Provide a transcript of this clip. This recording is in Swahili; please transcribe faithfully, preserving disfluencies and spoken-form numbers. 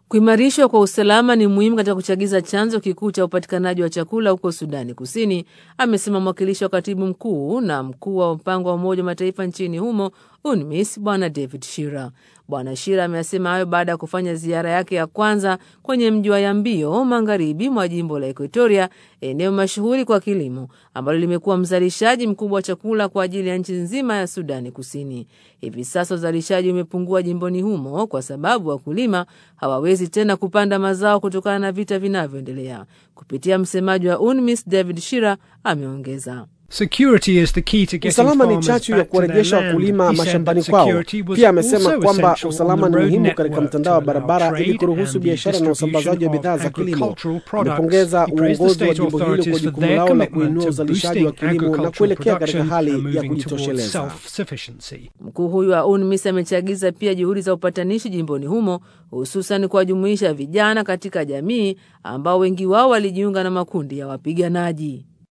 Kuimarishwa kwa usalama ni muhimu katika kuchagiza chanzo kikuu cha upatikanaji wa chakula huko Sudani Kusini, amesema mwakilishi wa katibu mkuu na mkuu wa mpango wa Umoja wa Mataifa nchini humo UNMISS, Bwana David Shira. Bwana Shira amesema hayo baada ya kufanya ziara yake ya kwanza kwenye mji wa Yambio, magharibi mwa jimbo la Equatoria, eneo mashuhuri kwa kilimo ambalo limekuwa mzalishaji mkubwa wa chakula kwa ajili ya nchi nzima ya Sudani Kusini. Hivi sasa uzalishaji umepungua jimboni humo kwa sababu wakulima hawawezi tena kupanda mazao kutokana na vita vinavyoendelea. Kupitia msemaji wa UNMISS, David Shira ameongeza, usalama ni chachu ya kuwarejesha wakulima mashambani kwao. Pia amesema kwamba usalama ni muhimu katika mtandao wa barabara ili kuruhusu biashara na usambazaji wa bidhaa za kilimo. Amepongeza uongozi wa jimbo hilo kwa jukumu lao la kuinua uzalishaji wa kilimo na kuelekea katika hali ya kujitosheleza. Mkuu huyu wa UNMISS amechagiza pia juhudi za upatanishi jimboni humo, hususan kuwajumuisha vijana katika jamii ambao wengi wao walijiunga na makundi ya wapiganaji.